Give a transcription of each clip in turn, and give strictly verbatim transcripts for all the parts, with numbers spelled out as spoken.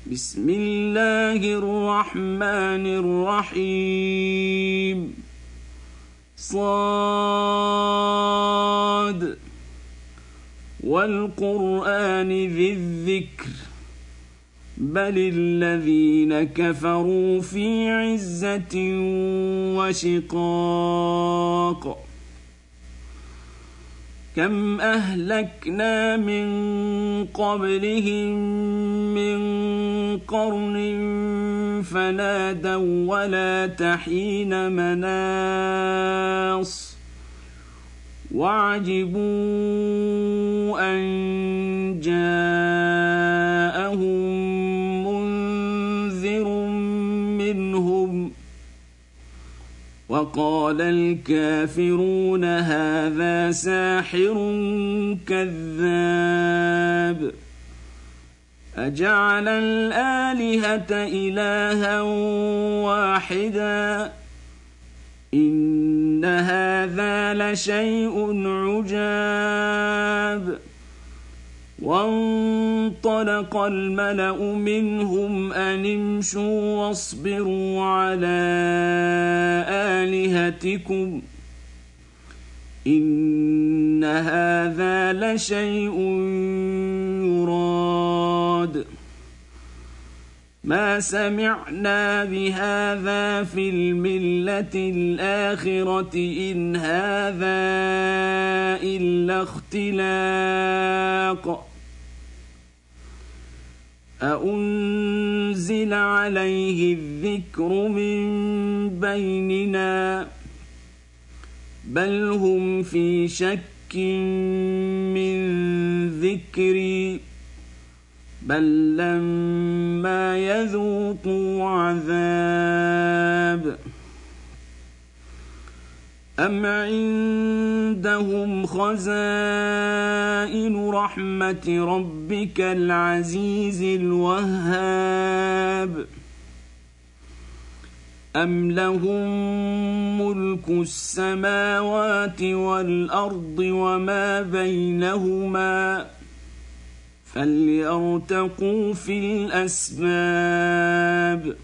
بسم الله الرحمن الرحيم صاد والقرآن ذي الذكر بل الذين كفروا في عزة وشقاق كم أهلكنا من قبلهم من قرن فنادوا ولا تحين مناص وعجبوا أن جاءهم منذر منهم وقال الكافرون هذا ساحر كذاب أجعل الآلهة إلها واحدا إن هذا لشيء عجاب وانطلق الملأ منهم أن امشوا واصبروا على آلهتكم إن هذا لشيء يراد ما سمعنا بهذا في الملة الآخرة إن هذا إلا اختلاق أأنزل عليه الذكر من بيننا بل هم في شك من ذكري بل لما يذوقوا عذاب أم عندهم خزائن رحمة ربك العزيز الوهاب أم لهم ملك السماوات والأرض وما بينهما فليرتقوا في الأسباب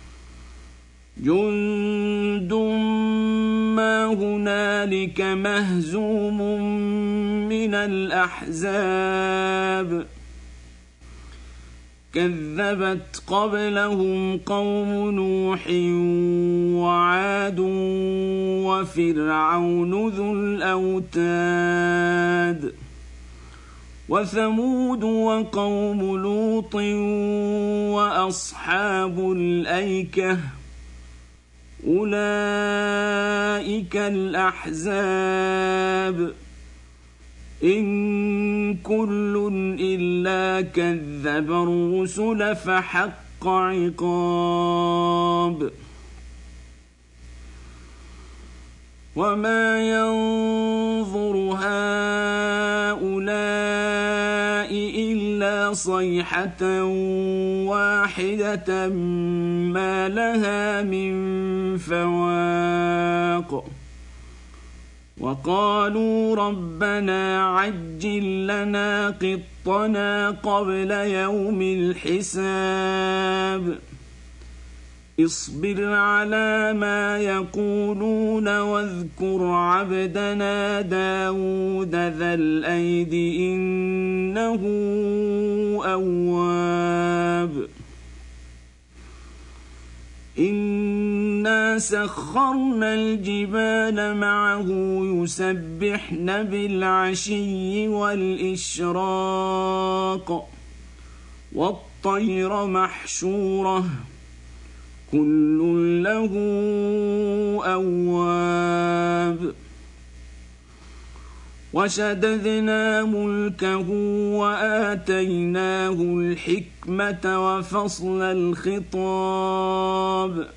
جند ما هنالك مهزوم من الأحزاب كذبت قبلهم قوم نوح وعاد وفرعون ذو الأوتاد وثمود وقوم لوط وأصحاب الأيكة أولئك الأحزاب إن كل إلا كذب الرسل فحق عقاب وما ينظر هؤلاء إلا صيحة واحدة ما لها من فواق وقالوا ربنا عجل لنا قطنا قبل يوم الحساب اصبر على ما يقولون واذكر عبدنا داود ذا الأيد إنه أواب إنا سخرنا الجبال معه يسبحن بالعشي والإشراق والطير محشورة كل له أواب وشددنا ملكه وآتيناه الحكمة وفصل الخطاب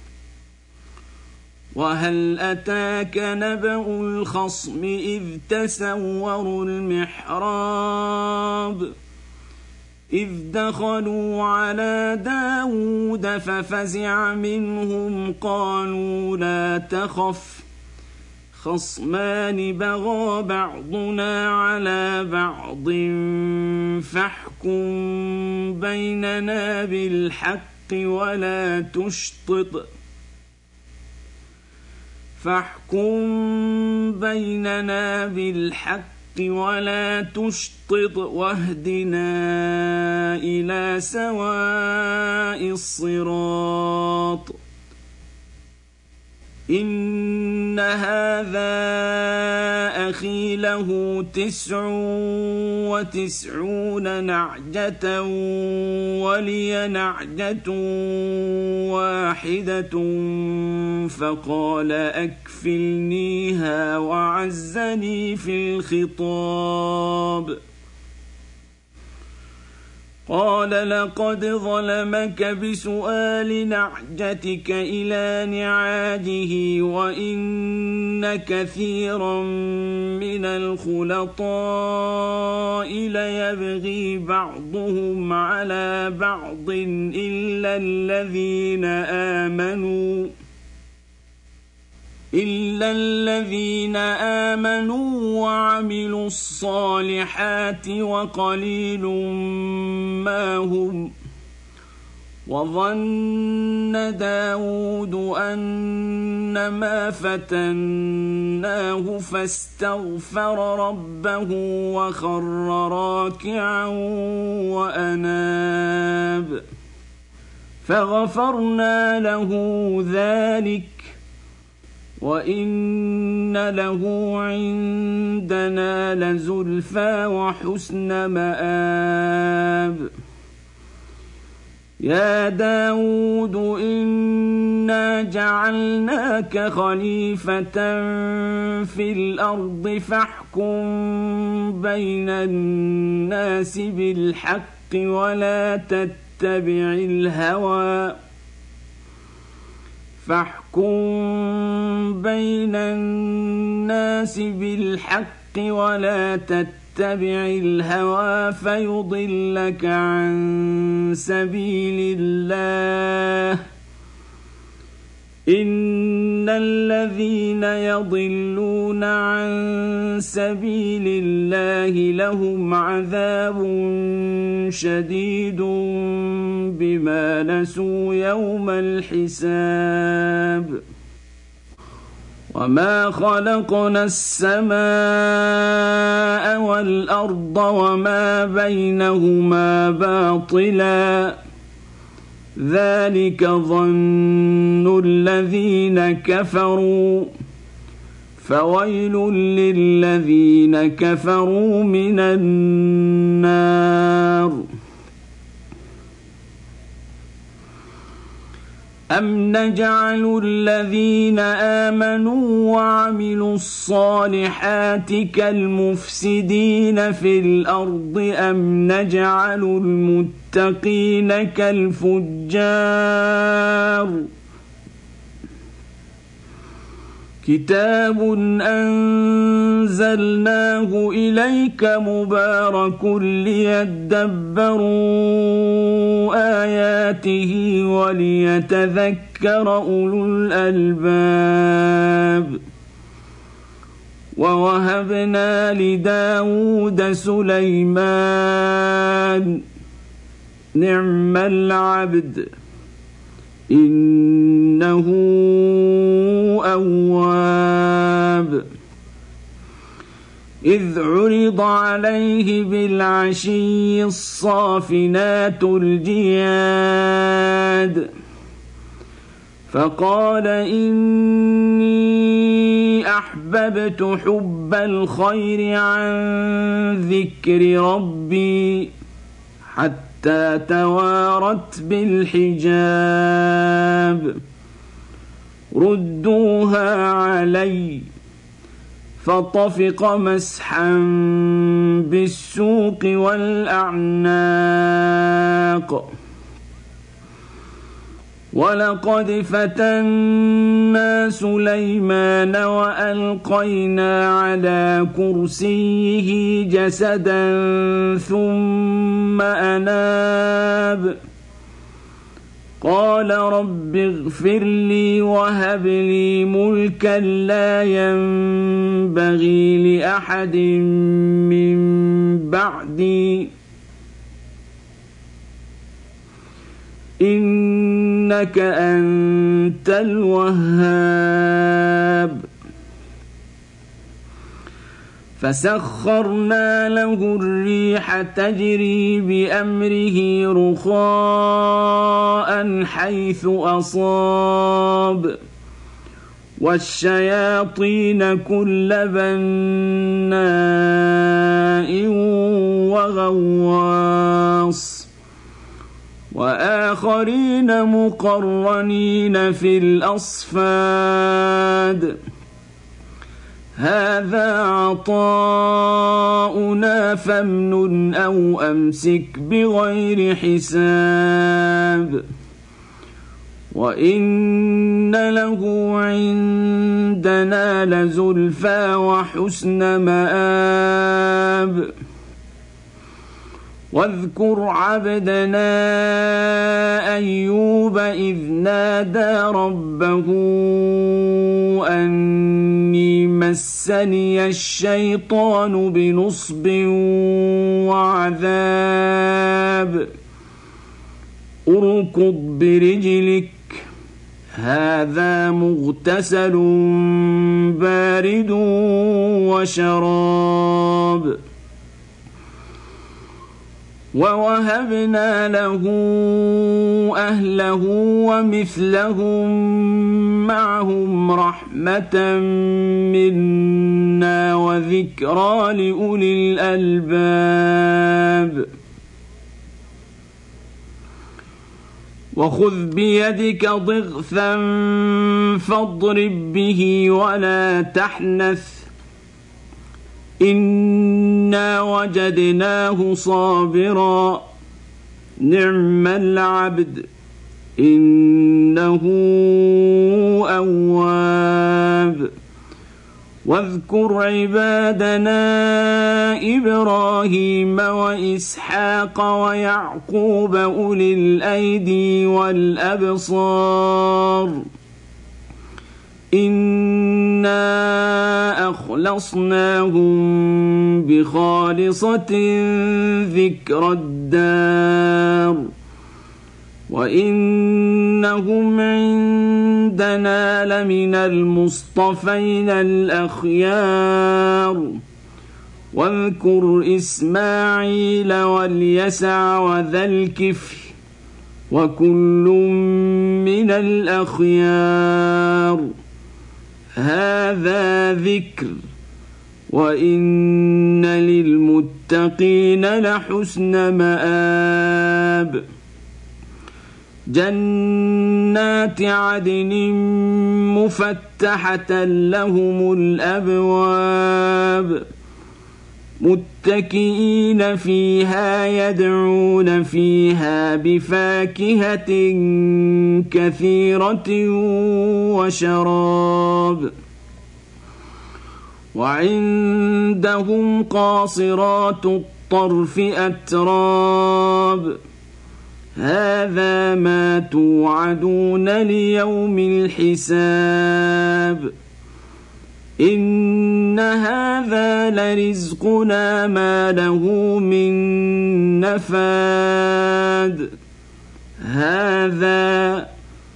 وهل أتاك نبأ الخصم إذ تسوروا المحراب إذ دخلوا على داود ففزع منهم قالوا لا تخف خصمان بغى بعضنا على بعض فاحكم بيننا بالحق ولا تشطط فاحكم بيننا بالحق ولا تشطط واهدنا إلى سواء الصراط إن هذا أخي له تسع وتسعون نعجة ولي نعجة واحدة فقال أكفلنيها وعزني في الخطاب قال لقد ظلمك بسؤال نعجتك إلى نعاجه وإن كثيرا من الخلطاء ليبغي بعضهم على بعض إلا الذين آمنوا إلا الذين آمنوا وعملوا الصالحات وقليل ما هم وظن داود أنما فتناه فاستغفر ربه وخر راكعا وأناب فغفرنا له ذلك وإن له عندنا لزلفى وحسن مآب يا داود إنا جعلناك خليفة في الأرض فاحكم بين الناس بالحق ولا تتبع الهوى فاحكم بين الناس بالحق ولا تتبع الهوى فيضلك عن سبيل الله إن الذين يضلون عن سبيل الله لهم عذاب شديد بما نسوا يوم الحساب وما خلقنا السماء والأرض وما بينهما باطلا ذلك ظن الذين كفروا فويل للذين كفروا من النار أم نجعل الذين آمنوا وعملوا الصالحات كالمفسدين في الأرض أم نجعل المتقين كالفجار كتاب أنزلناه إليك مبارك ليدبروا آياته وليتذكر أولو الألباب ووهبنا لداود سليمان نعم العبد إنه أواب إذ عرض عليه بالعشي الصافنات الجياد فقال إني أحببت حب الخير عن ذكر ربي حتى توارت بالحجاب ردوها علي فطفق مسحا بالسوق والأعناق ولقد فتنا سليمان وألقينا على كرسيه جسدا ثم أناب قال رب اغفر لي وهب لي ملكا لا ينبغي لأحد من بعدي إنك أنت الوهاب فسخرنا له الريح تجري بأمره رخاء حيث أصاب والشياطين كل بناء وغواص وآخرين مقرنين في الأصفاد هذا عطاؤنا فامنن أو أمسك بغير حساب وإن له عندنا لزلفى وحسن مآب واذكر عبدنا أيوب إذ نادى ربه أني مسني الشيطان بنصب وعذاب اركض برجلك هذا مغتسل بارد وشراب ووهبنا له أهله ومثلهم معهم رحمة منا وذكرى لأولي الألباب وخذ بيدك ضغثا فاضرب به ولا تحنث إنا وجدناه صابرا نعم العبد إنه أواب واذكر عبادنا إبراهيم وإسحاق ويعقوب أولي الأيدي والأبصار إنا أخلصناهم بخالصة ذكر الدار وإنهم عندنا لمن المصطفين الأخيار واذكر إسماعيل واليسع وذا الكفل وكل من الأخيار هذا ذكر وإن للمتقين لحسن مآب جنات عدن مفتحة لهم الأبواب متكئين فيها يدعون فيها بفاكهة كثيرة وشراب وعندهم قاصرات الطرف أتراب هذا ما توعدون ليوم الحساب إن هذا لرزقنا ما له من نفاد هذا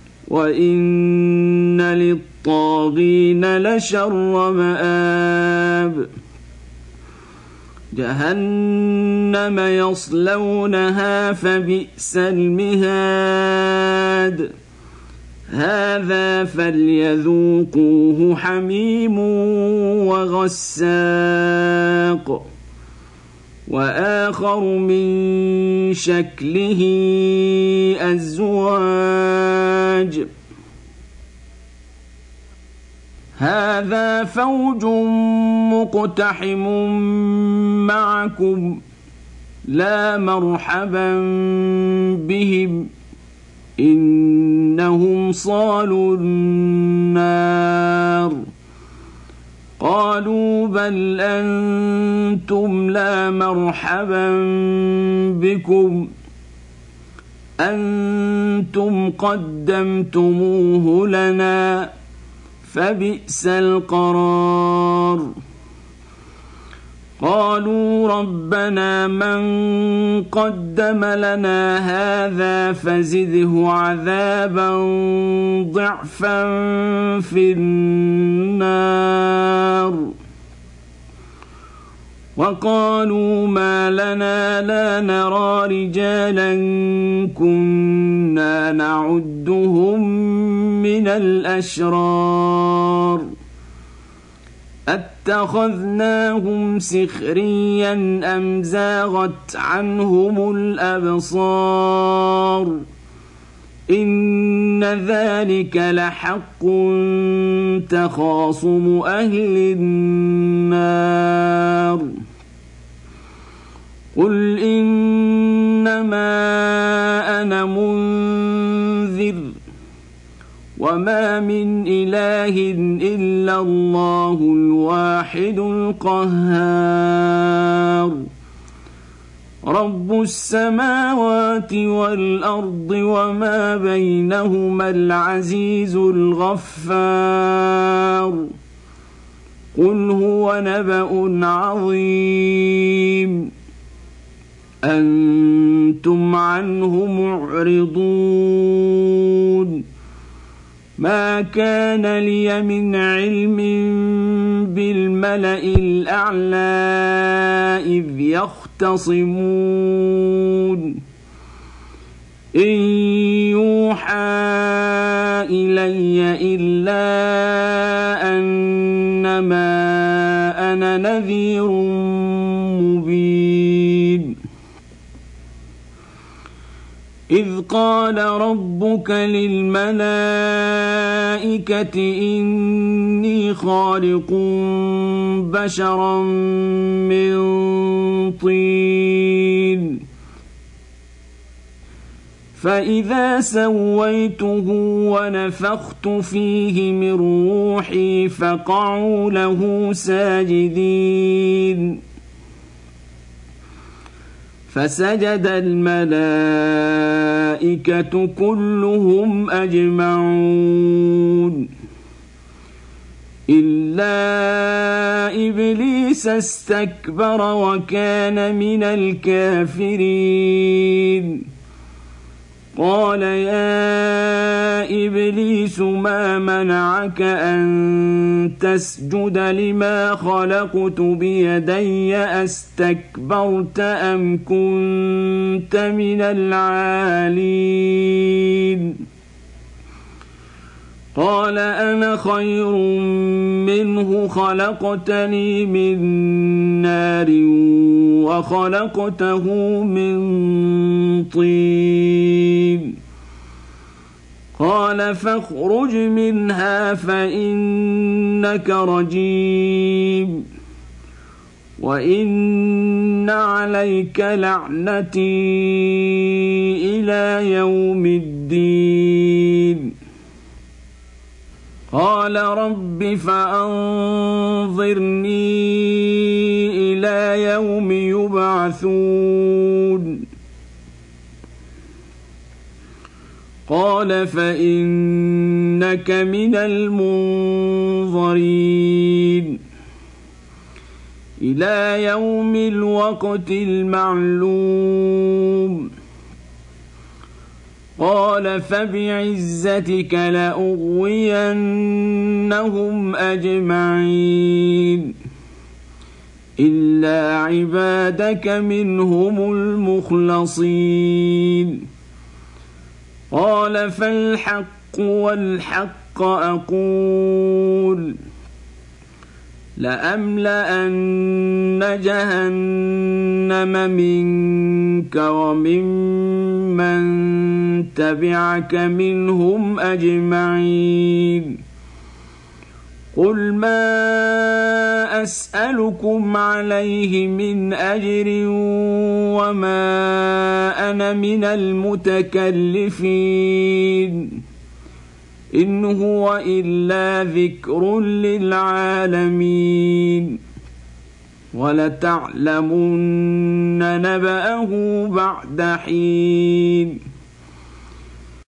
وإن للطاغين لشر مآب جهنم يصلونها فبئس المهاد هذا فليذوقوه حميم وغساق وآخر من شكله أزواج هذا فوج مقتحم معكم لا مرحبا بهم إنهم صالوا النار قالوا بل أنتم لا مرحبا بكم أنتم أنتم قدمتموه لنا فبئس القرار. قالوا ربنا من قدم لنا هذا فزده عذابا ضعفا في النار. وقالوا ما لنا لا نرى رجالا كنا نعدهم من الأشرار أتخذناهم سخريا أم زاغت عنهم الأبصار إن ذلك لحق تخاصم أهل النار. قل إنما أنا منذر وما من إله إلا الله الواحد القهار. رب السماوات والأرض وما بينهما العزيز الغفار. قل هو نبأ عظيم أنتم عنه معرضون. ما كان لي من علم بالملأ الأعلى إذ يختصمون إن يوحى إلي إلا أنما أنا نذير مبين. إذ قال ربك للملائكة إني خالق بشرا من طين فإذا سويته ونفخت فيه من روحي فقعوا له ساجدين. فسجد الملائكة كلهم أجمعون إلا إبليس استكبر وكان من الكافرين. قال يا إبليس ما منعك أن تسجد لما خلقت بيدي أستكبرت أم كنت من العالين؟ قال أنا خير منه خلقتني من نار وخلقته من طين. قال فاخرج منها فإنك رجيم وإن عليك لعنتي إلى يوم الدين. قال رب فأنظرني إلى يوم يبعثون. قال فإنك من المنظرين إلى يوم الوقت المعلوم. قال فبعزتك لأغوينهم أجمعين إلا عبادك منهم المخلصين. قال فالحق والحق أقول لأملأن جهنم منك وممن تبعك منهم أجمعين. قل ما أسألكم عليه من أجر وما أنا من المتكلفين إن هو إلا ذكر للعالمين ولتعلمن نبأه بعد حين.